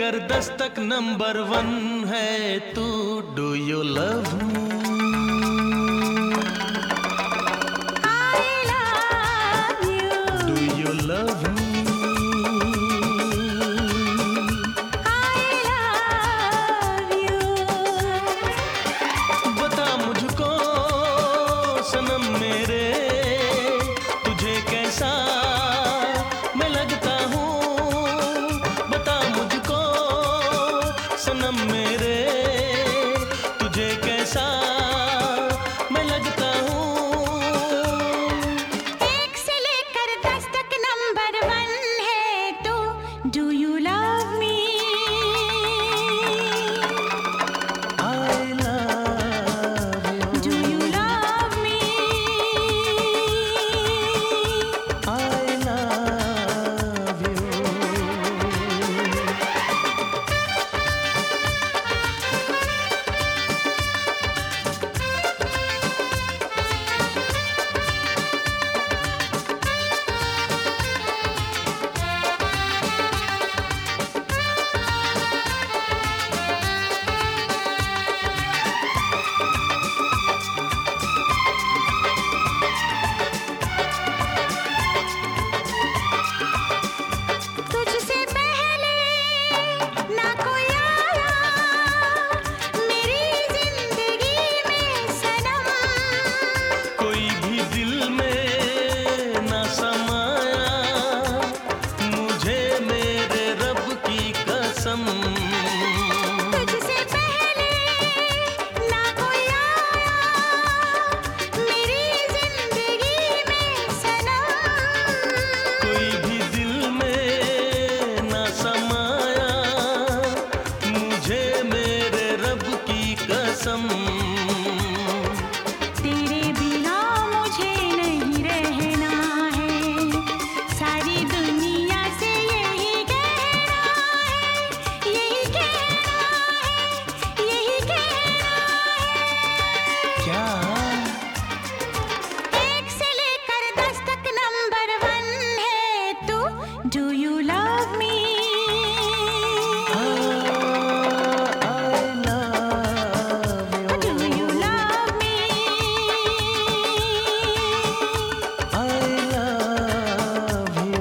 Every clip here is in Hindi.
लेकर दस्तक नंबर 1 है तू। Do you love me? I love you. Do you love me? I love you. बता मुझको सनम मेरे, तुझे कैसा मैं लगता हूँ। बता मुझको सनम मेरे, तुझे कैसा मैं लगता हूँ। 1 से लेकर 10 तक नंबर 1 है तू। Do you love me? I love you. Do you love me? I love you. तुझसे पहले ना कोई आया मेरी जिंदगी में सनम। कोई भी दिल में ना समाया, मुझे मेरे रब की कसम। तुझसे पहले ना कोई आया मेरी जिंदगी में सनम। कोई भी दिल में ना समाया, मुझे मेरे रब की कसम। तेरे बिना मुझे नहीं रहना है, सारी दुनिया से यही कहना है, यही कहना है, यही कहना है। क्या? 1 से लेकर 10 तक नंबर 1 है तू। Do you love me? I love you. Do you love me? I love you.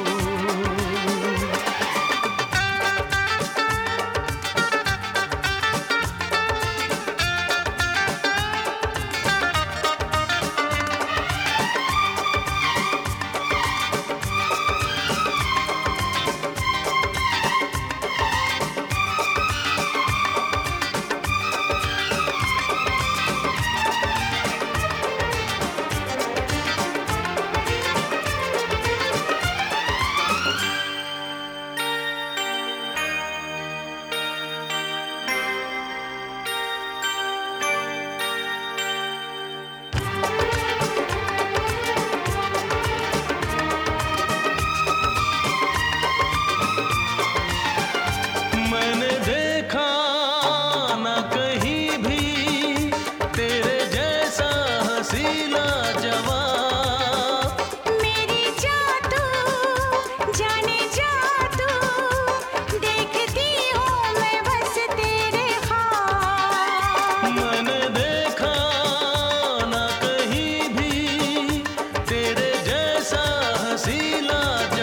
मैंने देखा ना कहीं भी तेरे जैसा हसीला जवाब। मेरी जादू जाने जादू, देखती हूँ मैं बस तेरे ख्वाब। मैंने देखा ना कहीं भी तेरे जैसा हसीला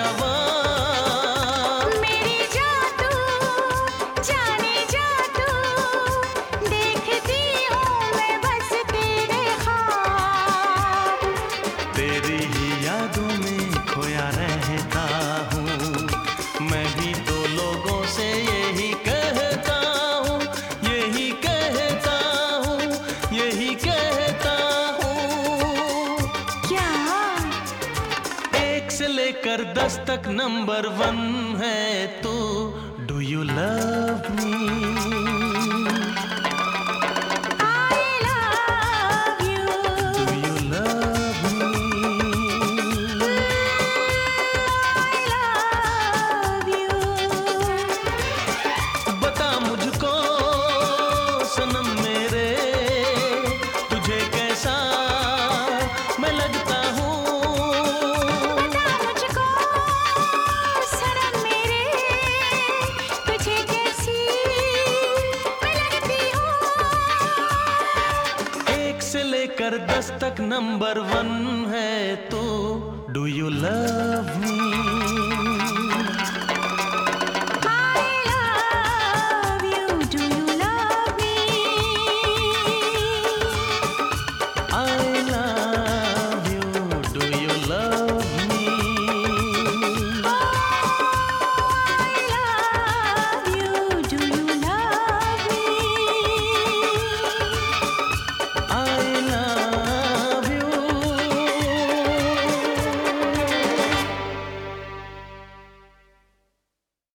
जवाब। मेरी जादू जाने जादू, देखती हूँ मैं बस तेरे ख्वाब। तेरी ही यादों में खोया रहता हूँ, मैं भी तो लोगों से यही कहता हूँ, यही कहता हूँ, यही कहता हूँ। क्या? 1 से लेकर 10 तक नंबर 1 है तू। Do you love me? I love you. Do you love me? I love you. बता मुझको सनम मेरे, तुझे कैसा मैं लगता हूँ। बता मुझको सनम मेरे, तुझे से लेकर 10 तक नंबर 1 है तू, डू यू लव मी?